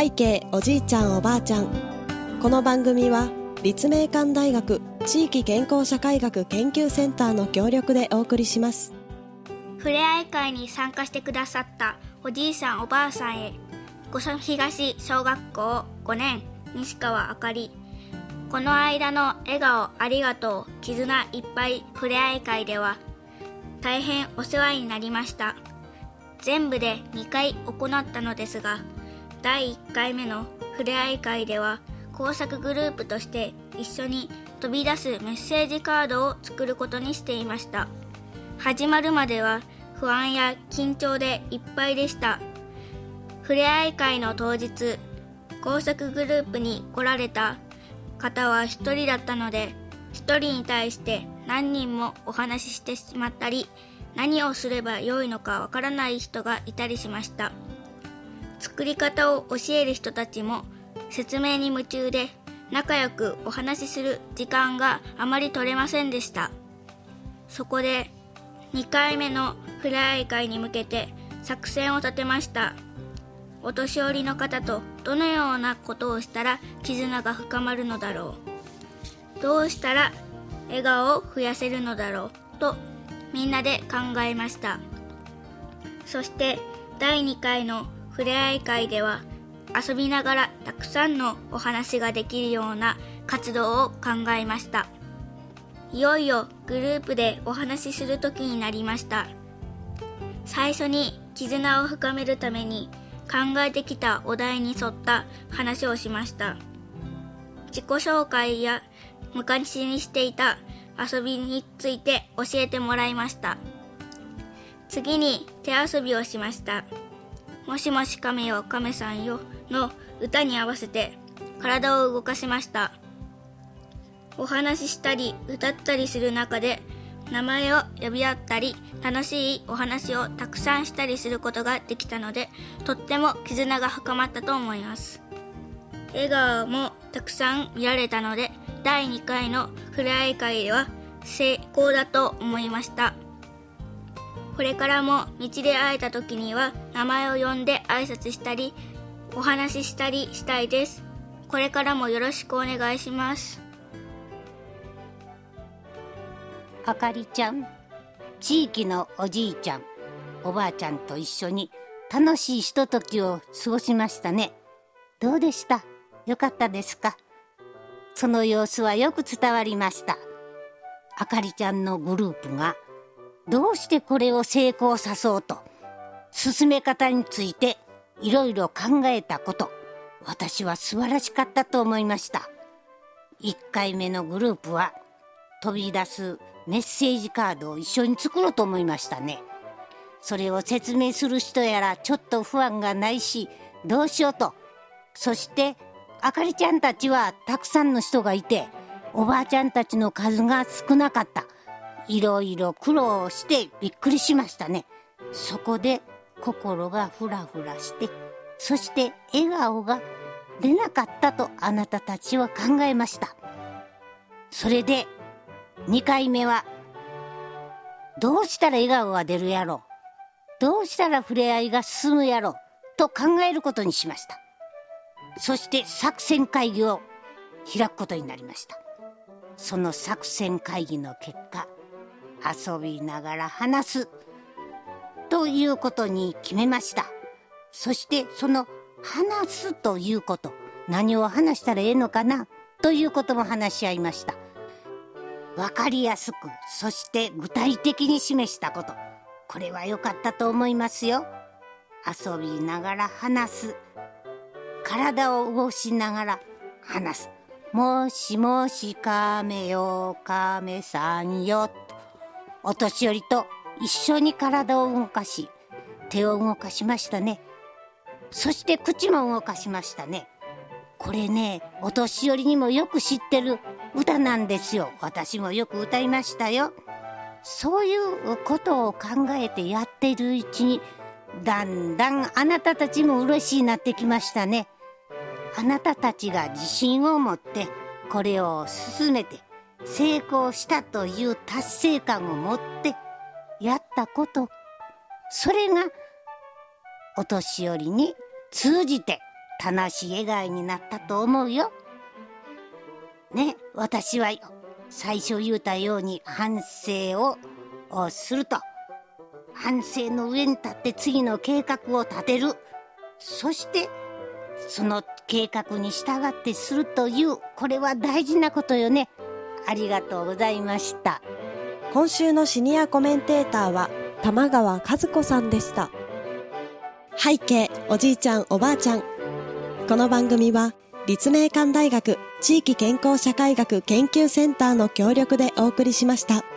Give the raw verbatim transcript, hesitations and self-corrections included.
背景おじいちゃんおばあちゃん。この番組は立命館大学地域健康社会学研究センターの協力でお送りします。 ふれあい会に参加してくださったおじいさんおばあさんへ、五所東小学校ごねん西川あかり。この間の笑顔ありがとう絆いっぱいふれあい会では大変お世話になりました。全部でにかい行ったのですが、だいいっかいめのふれあい会では工作グループとして一緒に飛び出すメッセージカードを作ることにしていました。始まるまでは不安や緊張でいっぱいでした。ふれあい会の当日、工作グループに来られた方はひとりだったので、ひとりに対して何人もお話ししてしまったり、何をすればよいのかわからない人がいたりしました。作り方を教える人たちも説明に夢中で、仲良くお話しする時間があまり取れませんでした。そこでにかいめのふれあい会に向けて作戦を立てました。お年寄りの方とどのようなことをしたら絆が深まるのだろう、どうしたら笑顔を増やせるのだろうとみんなで考えました。そしてだいにかいのふれあい会では、遊びながらたくさんのお話ができるような活動を考えました。いよいよグループでお話しする時になりました。最初に絆を深めるために考えてきたお題に沿った話をしました。自己紹介や昔にしていた遊びについて教えてもらいました。次に手遊びをしました。もしもし亀よ亀さんよの歌に合わせて体を動かしました。お話ししたり歌ったりする中で、名前を呼び合ったり楽しいお話をたくさんしたりすることができたので、とっても絆が深まったと思います。笑顔もたくさん見られたので、だいにかいのふれあい会では成功だと思いました。これからも道で会えた時には名前を呼んで挨拶したりお話ししたりしたいです。これからもよろしくお願いします。 あかりちゃん、地域のおじいちゃんおばあちゃんと一緒に楽しいひとときを過ごしましたね。どうでした？よかったですか？その様子はよく伝わりました。あかりちゃんのグループがどうしてこれを成功さそうと進め方についていろいろ考えたこと、私は素晴らしかったと思いました。いっかいめのグループは飛び出すメッセージカードを一緒に作ろうと思いましたね。それを説明する人やらちょっと不安がないし、どうしようと。そしてあかりちゃんたちはたくさんの人がいて、おばあちゃんたちの数が少なかった。いろいろ苦労してびっくりしましたね。そこで心がふらふらして、そして笑顔が出なかったとあなたたちは考えました。それでにかいめはどうしたら笑顔が出るやろう、どうしたら触れ合いが進むやろうと考えることにしました。そして作戦会議を開くことになりました。その作戦会議の結果、遊びながら話すということに決めました。そしてその話すということ、何を話したらええのかなということも話し合いました。わかりやすく、そして具体的に示したこと、これは良かったと思いますよ。遊びながら話す、体を動かしながら話す。もしもし亀よ亀さんよ、お年寄りと一緒に体を動かし、手を動かしましたね。そして口も動かしましたね。これね、お年寄りにもよく知ってる歌なんですよ。私もよく歌いましたよ。そういうことを考えてやっているうちに、だんだんあなたたちも嬉しいなってきましたね。あなたたちが自信を持ってこれを進めて成功したという達成感を持ってやったこと、それがお年寄りに通じて楽しい笑顔になったと思うよ。ね、私は最初言うたように反省をすると、反省の上に立って次の計画を立てる、そしてその計画に従ってするという、これは大事なことよね。ありがとうございました。 今週のシニアコメンテーターは玉川和子さんでした。背景おじいちゃんおばあちゃん。この番組は立命館大学地域健康社会学研究センターの協力でお送りしました。